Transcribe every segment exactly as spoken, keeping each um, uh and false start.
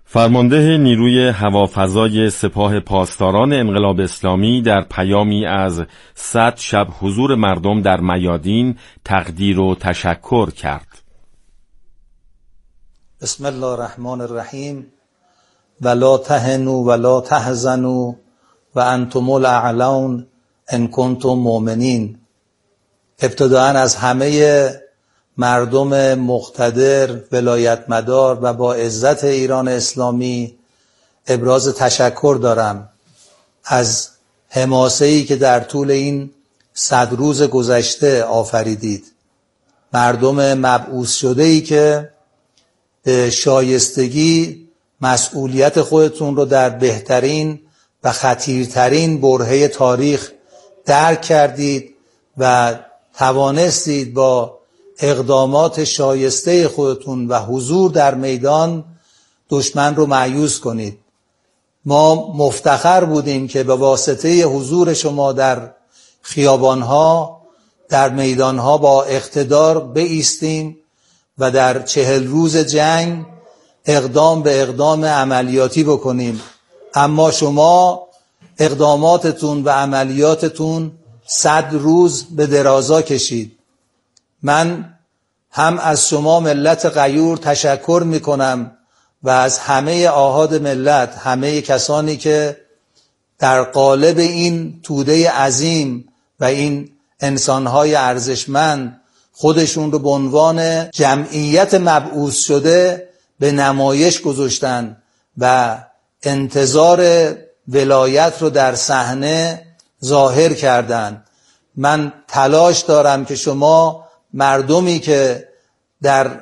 فرمانده نیروی هوافضای سپاه پاسداران انقلاب اسلامی در پیامی از صد شب حضور مردم در میادین تقدیر و تشکر کرد. بسم الله الرحمن الرحیم ولا تهنوا ولا تحزنوا و انتم الاعلون ان کنتم مؤمنین. ابتداءً از همه مردم مقتدر، ولایتمدار و با عزت ایران اسلامی ابراز تشکر دارم از حماسه‌ای که در طول این صد روز گذشته آفریدید. مردم مبعوث شده‌ای که به شایستگی مسئولیت خودتون رو در بهترین و خطیرترین برهه تاریخ درک کردید و توانستید با اقدامات شایسته خودتون و حضور در میدان دشمن رو مأیوس کنید. ما مفتخر بودیم که به واسطه حضور شما در خیابانها، در میدانها با اقتدار بایستیم و در چهل روز جنگ اقدام به اقدام عملیاتی بکنیم. اما شما اقداماتتون و عملیاتتون صد روز به درازا کشید. من هم از شما ملت غیور تشکر می کنم و از همه آحاد ملت، همه کسانی که در قالب این توده عظیم و این انسانهای ارزشمند خودشون رو به عنوان جمعیت مبعوث شده به نمایش گذاشتن و انتظار ولایت رو در صحنه ظاهر کردن. من تلاش دارم که شما مردمی که در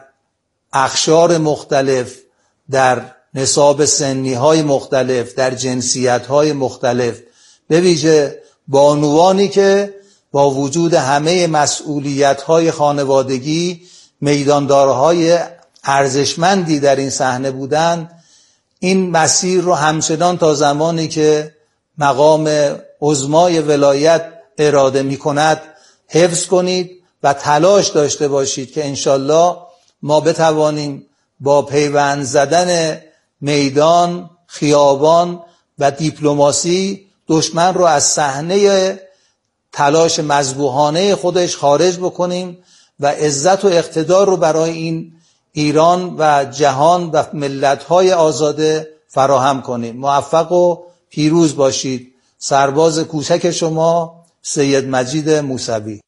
اقشار مختلف، در نصاب سنی های مختلف، در جنسیت های مختلف، به ویژه بانوانی که با وجود همه مسئولیت های خانوادگی میداندارهای ارزشمندی در این صحنه بودند، این مسیر رو همچنان تا زمانی که مقام عظمای ولایت اراده می کند حفظ کنید و تلاش داشته باشید که انشالله ما بتوانیم با پیوند زدن میدان، خیابان و دیپلماسی دشمن رو از صحنه تلاش مذبوحانه خودش خارج بکنیم و عزت و اقتدار رو برای این ایران و جهان و ملت‌های آزاده فراهم کنیم. موفق و پیروز باشید. سرباز کوچک شما سید مجید موسوی.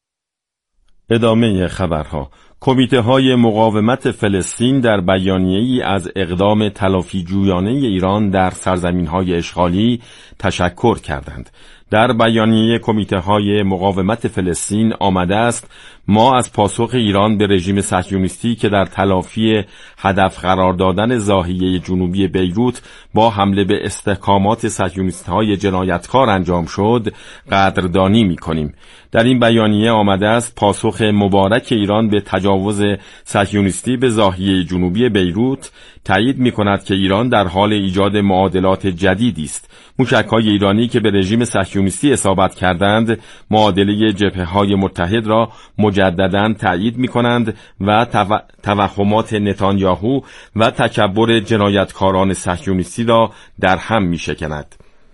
ادامه خبرها. کمیته های مقاومت فلسطین در بیانیه‌ای از اقدام تلافی جویانه ایران در سرزمین های اشغالی تشکر کردند. در بیانیه کمیته های مقاومت فلسطین آمده است: ما از پاسخ ایران به رژیم صهیونیستی که در تلافی هدف قرار دادن ضاحیه جنوبی بیروت با حمله به استحکامات صهیونیست‌های جنایتکار انجام شد قدردانی می‌کنیم. در این بیانیه آمده است پاسخ مبارک ایران به تجاوز صهیونیستی به ضاحیه جنوبی بیروت تایید می‌کند که ایران در حال ایجاد معادلات جدیدی است. موشک‌های ایرانی که به رژیم صهیونیستی اصابت کردند معادله جبهه‌های متحد را مجدداً تایید می‌کنند و توهمات نتانیاهو و تکبر جنایتکاران صهیونیستی را در هم می‌شکند.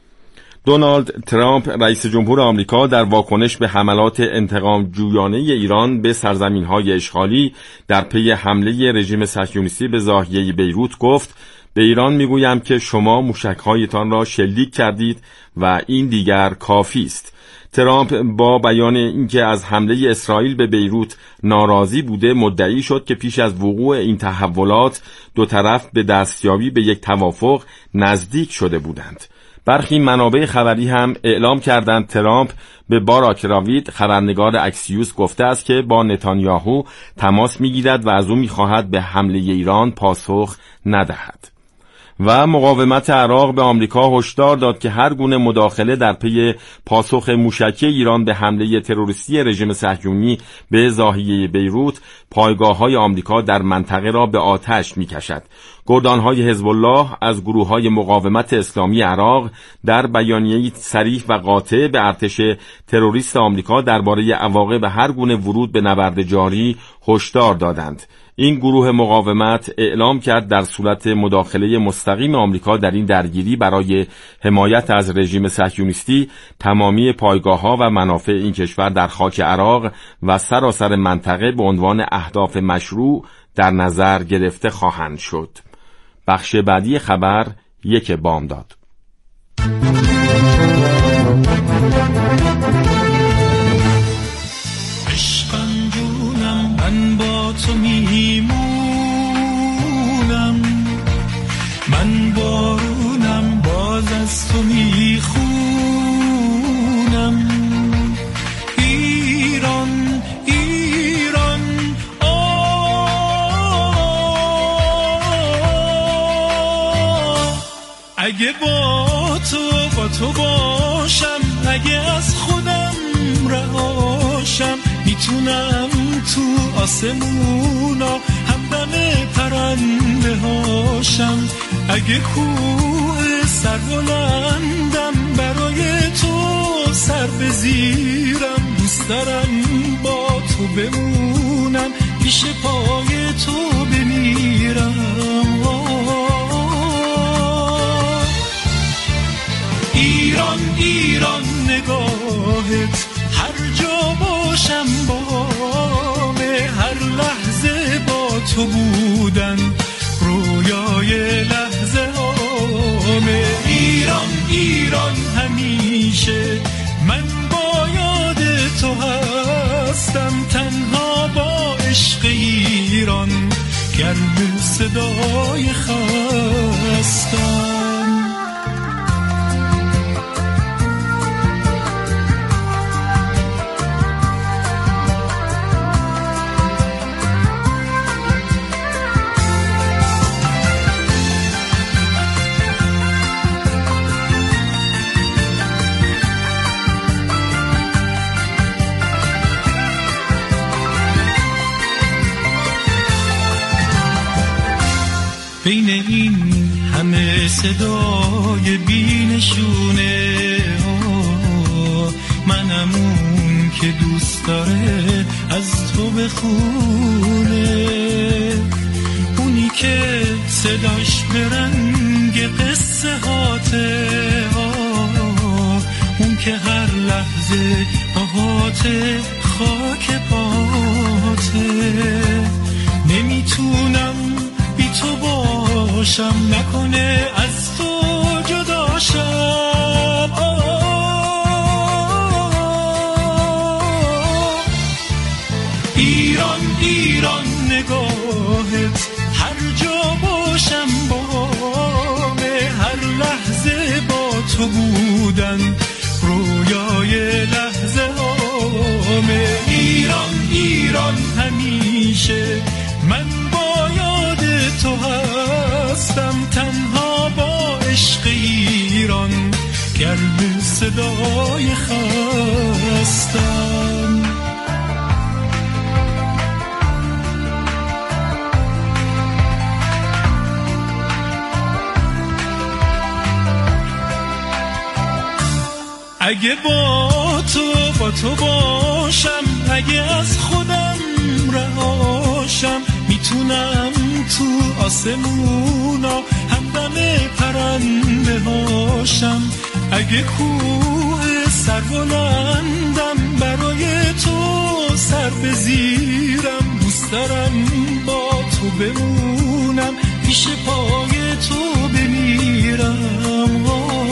دونالد ترامپ رئیس جمهور آمریکا در واکنش به حملات انتقام جویانه ایران به سرزمین‌های اشغالی در پی حمله رژیم صهیونیستی به ضاحیه بیروت گفت: به ایران میگویم که شما موشک‌هایتان را شلیک کردید و این دیگر کافی است. ترامپ با بیان اینکه از حمله اسرائیل به بیروت ناراضی بوده مدعی شد که پیش از وقوع این تحولات دو طرف به دستیابی به یک توافق نزدیک شده بودند. برخی منابع خبری هم اعلام کردند ترامپ به باراک راوید خبرنگار اکسیوس گفته است که با نتانیاهو تماس میگیرد و از او میخواهد به حمله ایران پاسخ ندهد. و مقاومت عراق به آمریکا هشدار داد که هر گونه مداخله در پی پاسخ موشکی ایران به حمله تروریستی رژیم صهیونی به ضاحیه بیروت پایگاه‌های آمریکا در منطقه را به آتش می‌کشد. گردان‌های حزب الله از گروه‌های مقاومت اسلامی عراق در بیانیه‌ای صریح و قاطع به ارتش تروریست آمریکا درباره عواقب هر گونه ورود به نبرد جاری هشدار دادند. این گروه مقاومت اعلام کرد در صورت مداخله مستقیم آمریکا در این درگیری برای حمایت از رژیم صهیونیستی، تمامی پایگاه‌ها و منافع این کشور در خاک عراق و سراسر منطقه به عنوان اهداف مشروع در نظر گرفته خواهند شد. بخش بعدی خبر یک بامداد. عشقم جونم، من با تو میمونم، من بارونم، باز از تو میخونم. ایران ایران آه، اگه با تو با تو باشم، اگه از خودم رهاشم، میتونم تو آسمونا همدم پرنده هاشم. اگه کوه سر بلندم برای تو سر بزیرم، دوست دارم با تو بمونم، پیش پای تو بمیرم. ایران ایران نگاهت هر جا باشم بامه، هر لحظه با تو بودن رویای لحظه هامه. ایران ایران همیشه من با یاد تو هستم، تنها با عشق ایران گرم صدای خستم. بین این همه صدای بی‌نشونه، منم اون که دوست داره از تو بخونه، اونی که صداش به رنگ قصه هاته، اون که هر لحظه آهاته خاک پاته. نمیتونم بی تو باشم، نکنه از تو جداشم. ایران ایران نگاهت هر جا باشم بامه، هر لحظه با تو بودن رویای لحظه هامه. ایران ایران همیشه من با یاد تو هستم، تنها با عشق ایران گرم صدای خستم. اگه با تو با تو باشم، اگه از خودم رهاشم، میتونم تو آسمونا همدم پرنده هاشم. اگه کوه سر بلندم برای تو سر بزیرم، دوست دارم با تو بمونم، پیش پای تو بمیرم.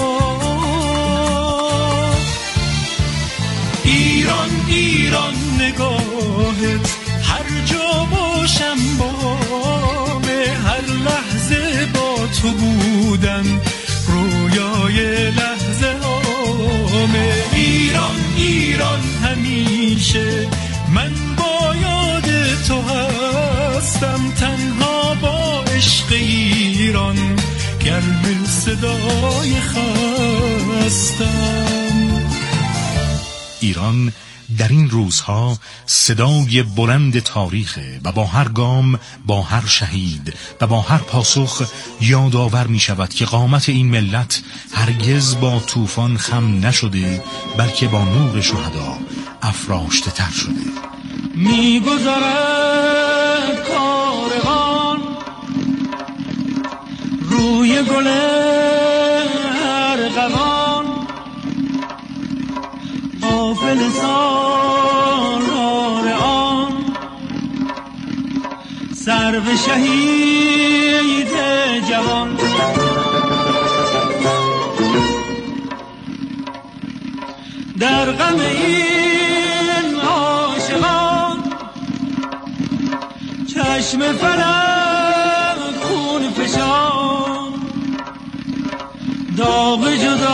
ایران ایران نگاهت هر جا باشم بامه، هر لحظه با تو بودن رویای لحظه هامه. ایران ایران همیشه من با یاد تو هستم، تنها با عشق ایران گرم صدای خستم. ایران در این روزها صدای بلند تاریخه و با هر گام، با هر شهید و با هر پاسخ یادآور می شود که قامت این ملت هرگز با طوفان خم نشده، بلکه با نور شهدا افراشته تر شده. می گذرد کاروان روی گل ارغوان غافل سالار آن سرو شهید جوان در غم این عاشقان چشم فلک خون فشان داغ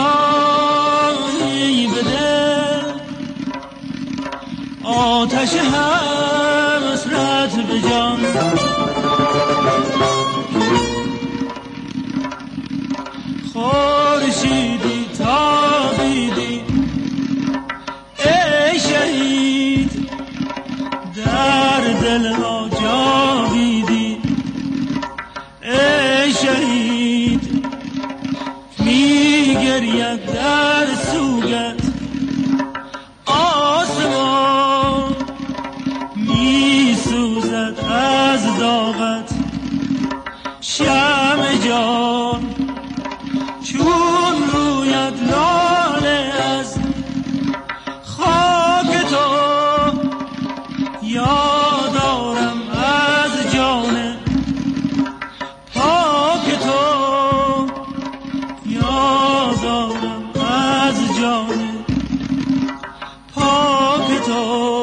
جدایی بده آتش حسرت به جان خورشیدی تابیدی ای شهید در دل ها جاویدی ای شهید می گرید در سوگت آسمان می سوزد از داغت شمع جان چون رویت لاله از خاک تو یادارم از جان پاک تو یادارم از جان پاک تو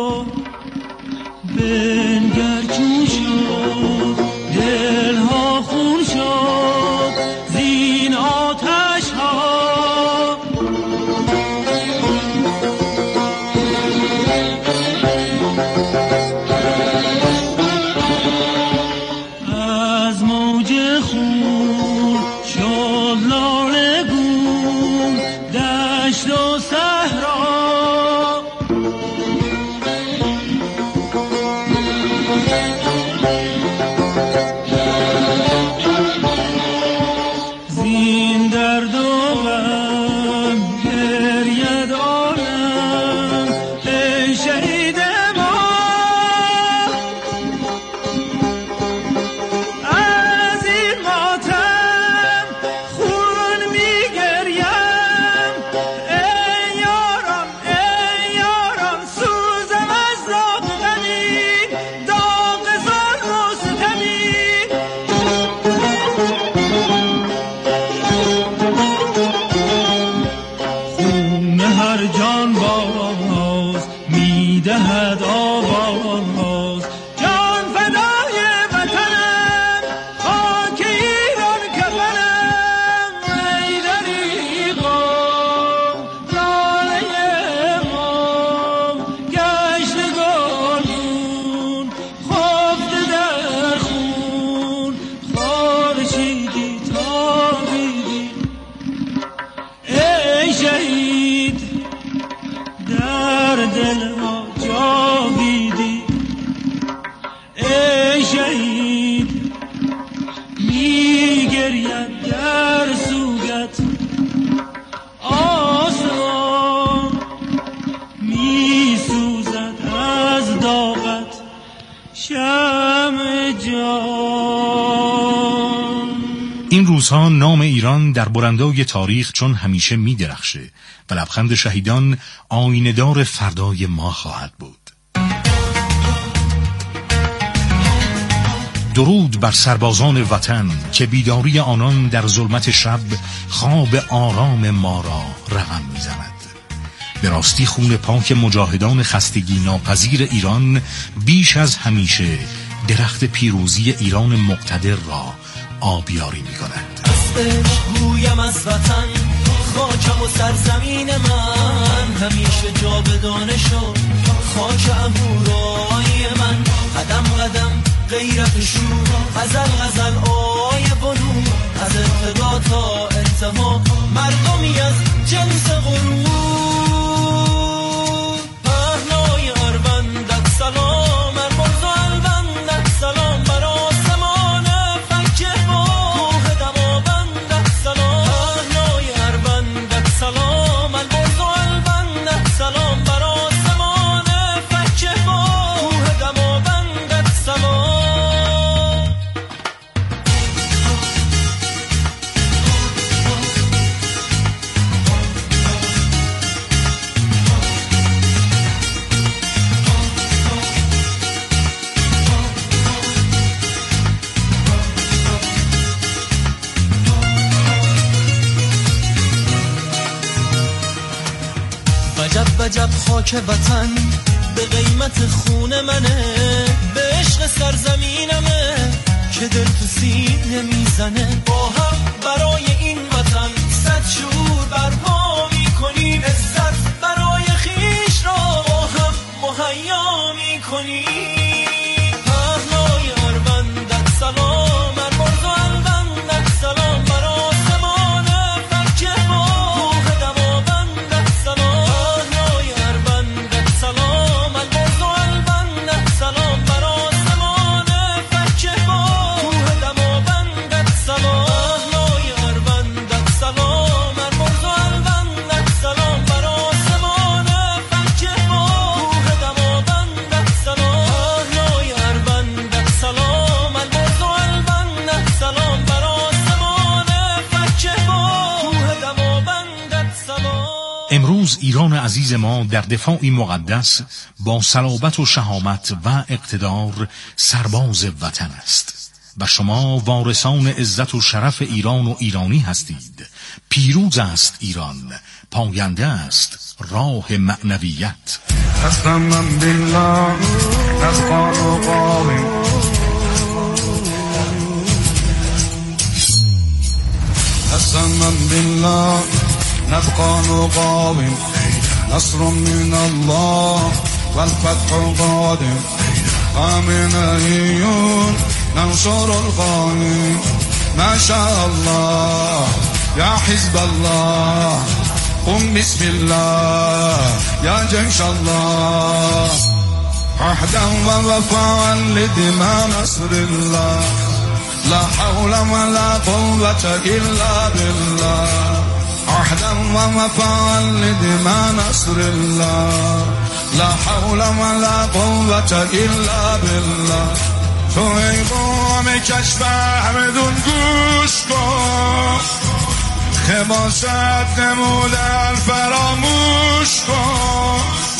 بنگر چون شد دلها خون شد زین آتش ها از موج خون شد لاله گون دشت و صحرا زین درد و غم گرید عالم ای شهید ما از این ماتم خون میگریم ای یاران ای یاران سوزم از داغ غمی داغ ظلم و ستمی خون هر جان باز میدهد آواز جان فدای وطنم خاک ایران کفنم ای دریغم لاله ما گشت گلگون خفته در خون خورشیدی تابیدی ای شهید در دل ما جاویدی ای شهید میگرید در سوگت آسمان میسوزد از داغت شمع جان. این روزها نام ایران در برندای تاریخ چون همیشه می درخشه و لبخند شهیدان آینه‌دار فردای ما خواهد بود. درود بر سربازان وطن که بیداری آنان در ظلمت شب خواب آرام ما را رقم می زند. به راستی خون پاک مجاهدان خستگی ناپذیر ایران بیش از همیشه درخت پیروزی ایران مقتدر را آبیاری می کند. گویم از وطن خاکم و سرزمین من همیشه جاودانه شد خاک اهورای من قدم قدم غیرت شور غزل غزل آیه و نور از ابتدا تا انتها مردمی از جنس غرور پهنای اروندت سلام مرموز و البندت سلام بر آسمان فکه با کوه دماوندت سلام پهنای اروندت سلام مرموز و البندت سلام بر آسمان فکه با کوه دماوندت سلام عجب خاک وطن به قیمت خون منه، به عشق سرزمینمه که دل تو سینه میزنه. با هم برای این وطن صد شور برپا میکنیم، عزت برای خیش را با هم مهیا میکنیم. پهنای اروندت سلام، مرمرز و البندت سلام، بر آسمان فلک با کوه دماوندت سلام. پهنای اروندت سلام، مرمرز و البندت سلام، بر آسمان فلک با کوه دماوندت سلام. پهنای اروندت سلام، مرمرز و البندت سلام، بر آسمان فلک با کوه دماوندت سلام. پهنای اروندت سلام، مرمرز و البندت سلام، بر آسمان فلک با کوه دماوندت سلام. امروز ایران عزیز ما در دفاعی مقدس با صلابت و شهامت و اقتدار سرباز وطن است و شما وارثان عزت و شرف ایران و ایرانی هستید. پیروز است ایران، پاینده است راه معنویت. قسما بالله نبقى نقاوم، قسما بالله نبقى نقاوم، نصر من الله والفتح قادم، آمنيون ننصر القائم. ما شاء الله يا حزب الله، قم بسم الله يا جيش الله. عهدا ووفاء لدماء نصر الله، لا حول ولا قوة إلا بالله. عهدا ووفاء لدماء نصر الله، لا حول ولا قوة إلا بالله. تو ای قوم کشف همدون گوش کن، خباست نمودن فراموش کن.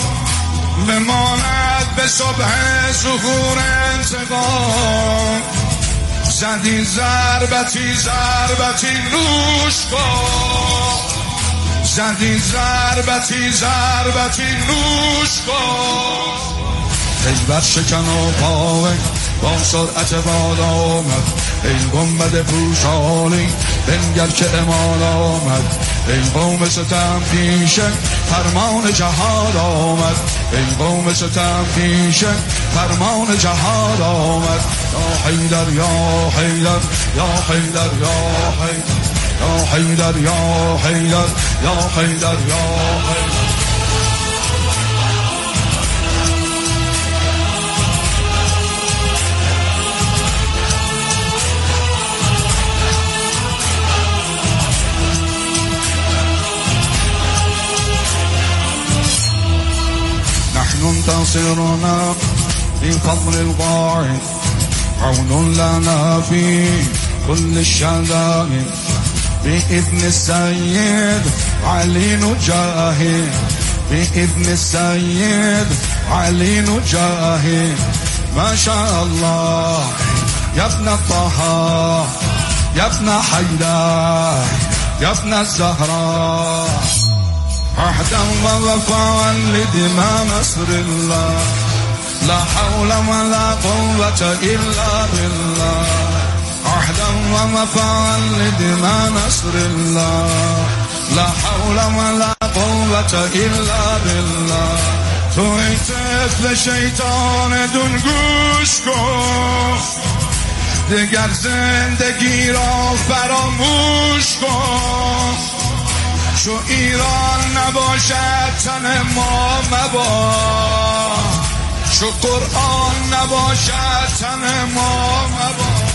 بماند به صبح ظهور انتقام، زدی ضربتی ضربتی نوش کن، زدی ضربتی ضربتی نوش کن. خیبر شکن و پاوه با سرعت باد آمد، ای گنبد پوشالی بنگر که امان آمد. ای قوم ستم پیشه فرمان جهاد آمد، ای قوم ستم پیشه فرمان جهاد آمد. یا حیدر یا حیدر یا حیدر یا حیدر یا حیدر یا حیدر یا حیدر یا حیدر. ننتصرنا بفضل القاعد، عون لنا في كل الشدائد. بإذن السيد علي نجاهد، بإذن السيد علي نجاهد. ما شاء الله يا ابن الطه يا ابن حيدر يا ابن الزهراء. عهدا ووفاء لدماء نصر الله، لا حول ولا قوة إلا بالله. عهدا ووفاء لدماء نصر الله، لا حول ولا قوة إلا بالله. تو ای طفل شیطان دون گوش کن، دیگر زندگی را فراموش کن. شو ایران نباشد تن ما مباد، شو قرآن نباشد تن ما مباد.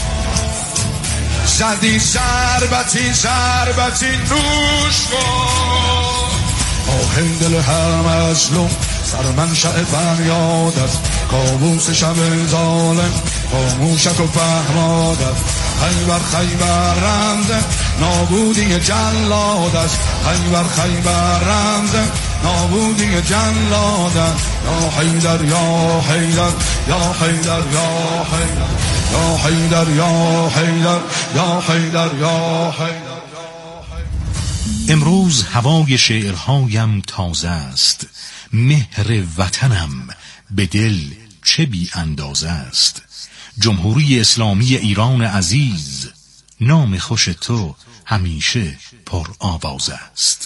زدی ضربتی ضربتی نوش کن. آه دل هر مظلوم سرمنشأ فریاد است، کابوس شب ظالم خاموشک و فهماد است. خیبر خیبر رمز نابودی جلاد است، خیبر خیبر رمز نابودی جلاد است. یا حیدر یا حیدر یا حیدر یا حیدر یا حیدر یا حیدر یا حیدر. امروز هوای شعرهایم تازه است، مهر وطنم به دل چه بی اندازه است. جمهوری اسلامی ایران عزیز، نام خوش تو همیشه پر آواز است.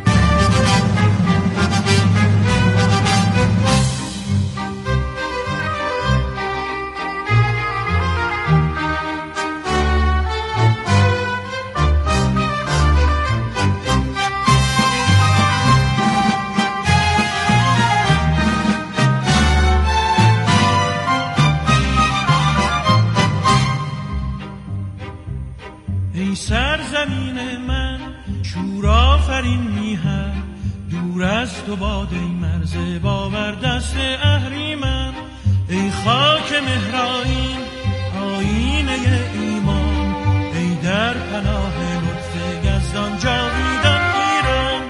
ای سرزمین من شور آفرین میهن، دور از تو باد ای مرز باور دست اهریمن. ای خاک مهرآیین آیینه ایمان، ای در پناه لطف یزدان جاویدان ایران.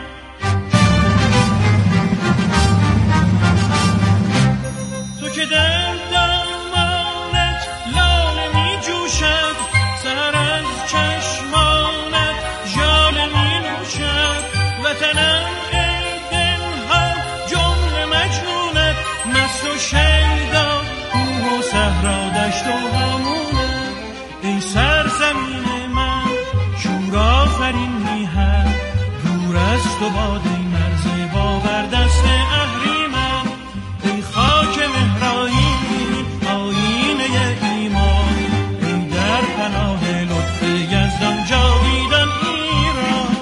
تو که دل دامانت لاله می جوشد، سر از چشمانت ژاله می نوشد. وطنم ای دلها جمله مجنونت، مست و شیدا کوه و صحرا دشت و هامونت. ای سرزمین من شور آفرین میهن، دور از تو باد ای مرز باور دست اهریمن. ای خاک مهرآیین آیینه ایمان، ای در پناه لطف یزدان جاویدان ایران.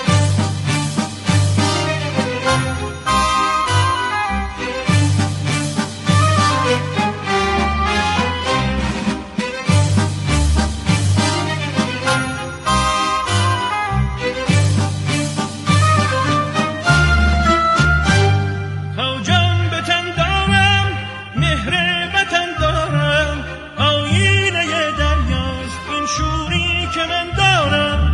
تا جان به تن دارم مهر وطن دارم، آیینه دریاست این شوری که من دارم.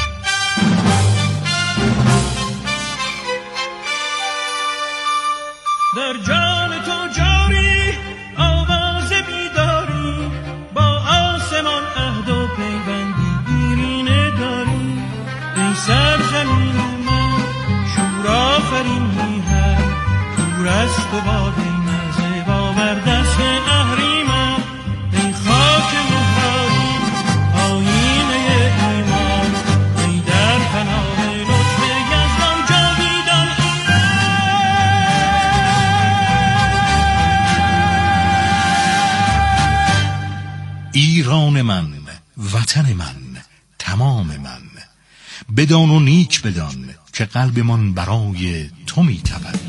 در جان تو جاری آواز بیداری، با آسمان عهد و پیوندی دیرینه داری. ای سرزمین من شور آفرین میهن، دور از تو باد ای مرز باور دست اهریمن. ای خاک مهرآیین آیینه ایمان، ای در پناه لطف یزدان جاویدان ایران من، وطن من، تمام من. بدان و نیک بدان که قلبمان برای تو میتپد.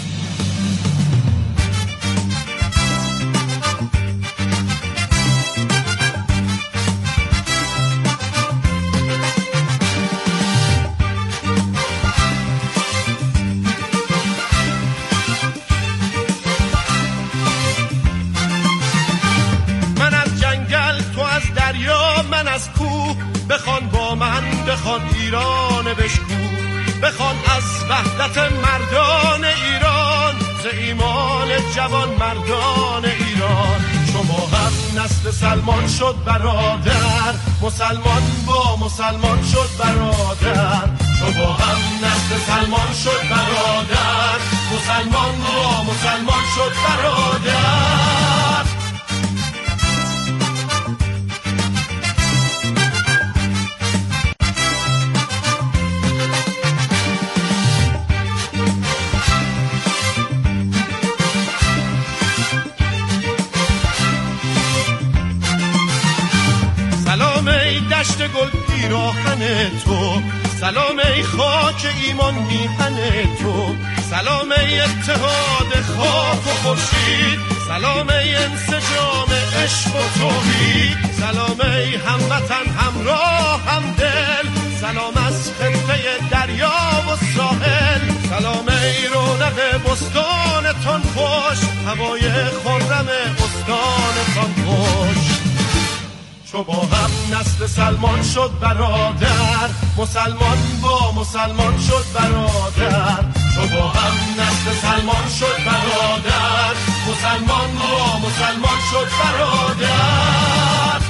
من از جنگل تو از دریا من از کوه، بخوان با من بخوان ایران بشکو. بخوان از وحدت مردان ایران، ز ایمان جوان مردان ایران. شما هم نسل سلمان شد برادر، مسلمان با مسلمان شد برادر. شما هم نسل سلمان شد برادر، مسلمان با مسلمان شد برادر. سلام ای دشت گل پیراهن تو، سلام ای خاک ایمان میهن تو. سلام ای اتحاد خاک و خورشید، سلام ای انسجام عشق و توحید. سلام ای هموطن همراه همدل، سلام از خطه دریا و ساحل. سلام ای رونق بستانتان خوش، هوای خرم استانتان خوش. تو با هم نسل سلمان شد برادر، مسلمان با مسلمان شد برادر. تو با هم نسل سلمان شد برادر، مسلمان با مسلمان شد برادر.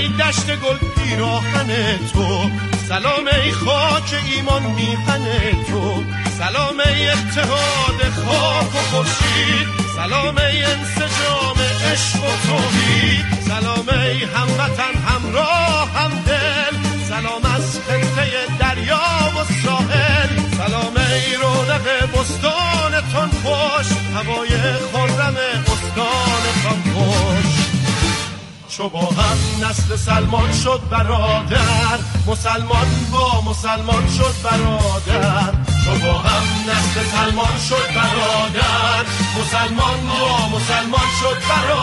ای دشت گل پیراهن تو، سلام ای خاک ایمان میهن تو، سلام ای اتحاد خاک و خورشید، سلام ای انسجام عشق و توحید، سلام ای هموطن همراه همدل، سلام از خطه دریا و ساحل، سلام ای رونق بستانتان خوش، هوای خرم استانتان خوش. چو با هم نسل سلمان شد برادر، مسلمان با مسلمان شد برادر، چو با هم نسل سلمان شد برادر، مسلمان با مسلمان شد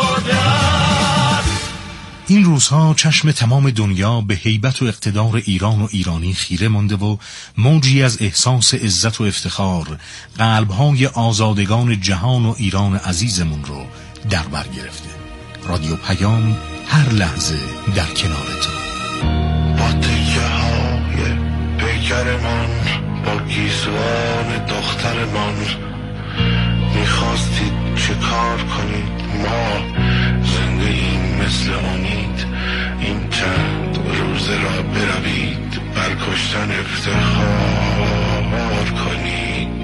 برادر. این روزها چشم تمام دنیا به هیبت و اقتدار ایران و ایرانی خیره مانده و موجی از احساس عزت و افتخار قلب‌های آزادگان جهان و ایران عزیزمون رو در بر گرفته. رادیو پیام هر لحظه در کنار تو. با تیکه های پیکر من، با گیسوان دختر من، میخواستید چه کار کنید؟ ما زنده این مثل امید، این چند روزه را بروید بر کشتن افتخار کنید.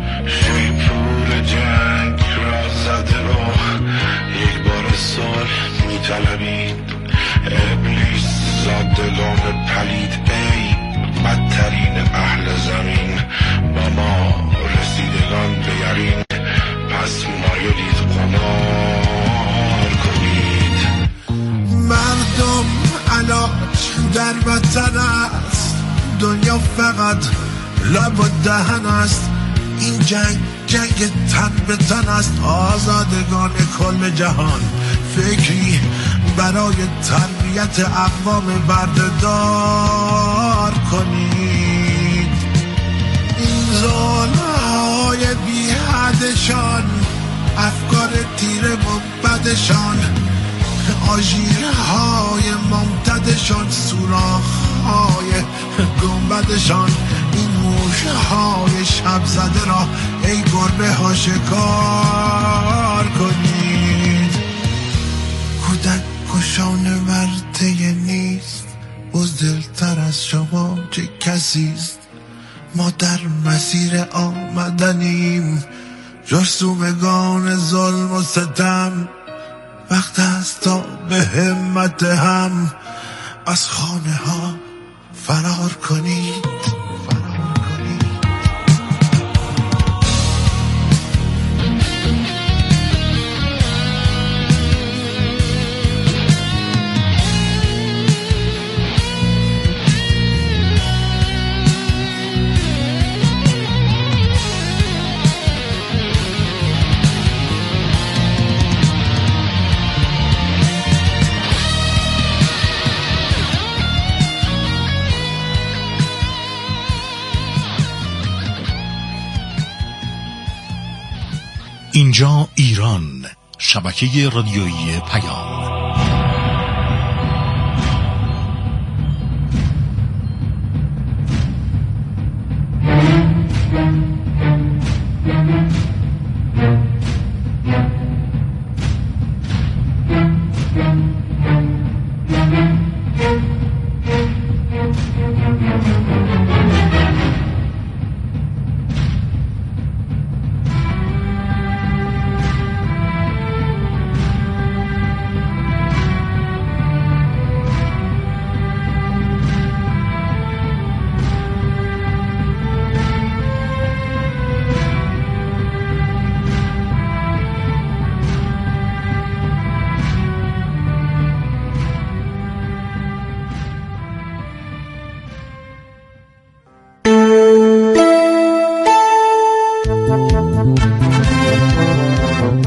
شیپور جنگ را زده رو یک بار صلح میطلبید. ابلیس زادگان پلید، ای بدترین اهل زمین، با ما رسیدگان به یقین، پس مایلید قمار کنید. مردم علاج در وطن است، دنیا فقط لب و دهن است. این جنگ جنگ تن به تن است. آزادگان کل جهان فکری برای تربیت اقوام بردهدار کنید. این ظلم‌های بی حدشان، افکار تیر مبدشان، آژیرهای ممتدشان، سوراخ‌های گنبدشان، این موشهای شب زده را ای گربه ها شکار کنید. کودک کشان ورطه نیست، بزدلتر از شما چه کسیست. ما در مسیر آمدنیم، جرثومگان ظلم و ستم. وقت است تا به همت هم از خانه ها فرار کنید. اینجا ایران، شبکه رادیویی پیام.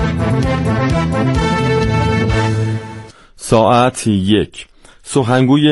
ساعت یک. سخنگوی